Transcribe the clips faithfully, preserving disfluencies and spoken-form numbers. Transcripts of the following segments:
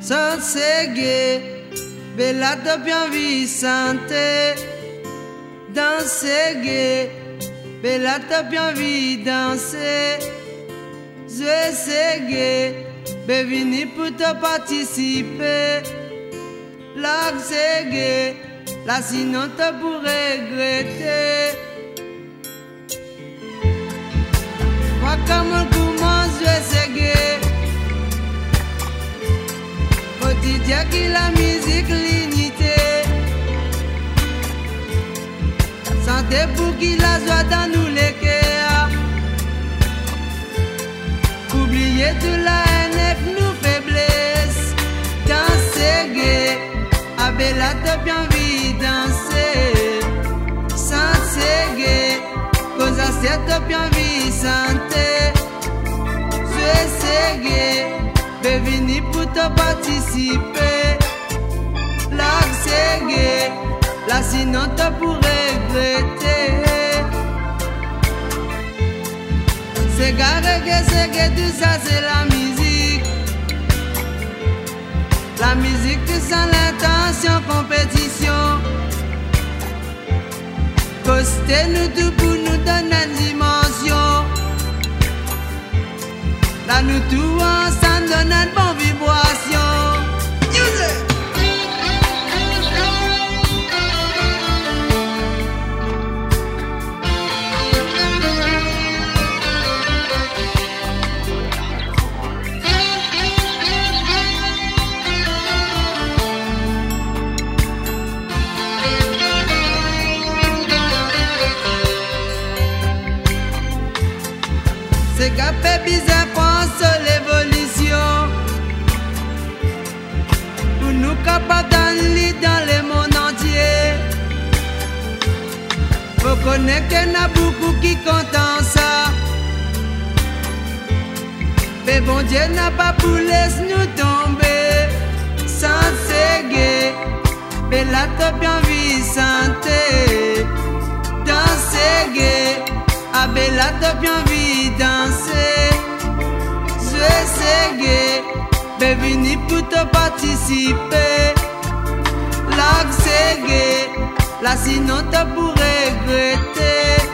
sans séguer, bella de bien vie santé, danser, bella de bien vie danser, je sais, bévini pour te participer, la c'est là sinon te pour regretter. Moi comme un commence, je sais, quotidien qui la musique l'unité, santé pour qui la joie dans nous les cœurs, oublier tout la haine nous faiblesse, danser, avec la te bien vie danser, sans séguer, cause à cette bien vie santé, je sais, bévini pour te participer, la ségué, là sinon te pour regretter. C'est garé que c'est que tout ça c'est la musique. La musique sans l'intention compétition. Costez-nous tout pour nous donner une dimension. Là nous tout ensemble donne une bonne vibration. Music! C'est qu'après bizarre pense l'évolution pour nous capables d'aller dans le monde entier. Faut connaître qu'il y en a beaucoup qui comptent ça. Mais bon Dieu n'a pas pour laisser nous tomber sans séguer. Mais là t'as bien vie santé danser. Ah ben là t'as bien vie danser, je sais, bévini pour te participer, là c'est, là sinon t'as pour regretter,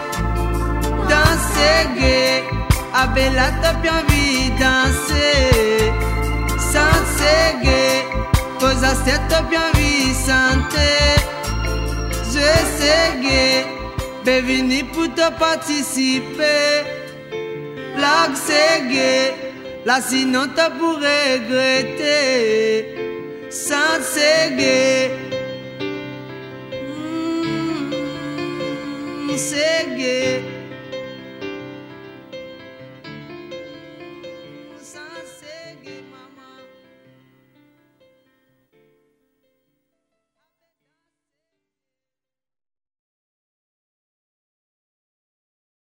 danser, ah ben là t'as bien vie danser, sans séguer, cause à cette bien vie santé, je sais, bévini pour te participer, là c'est, là sinon te pour regretter, sans séguer, mmh, séguer.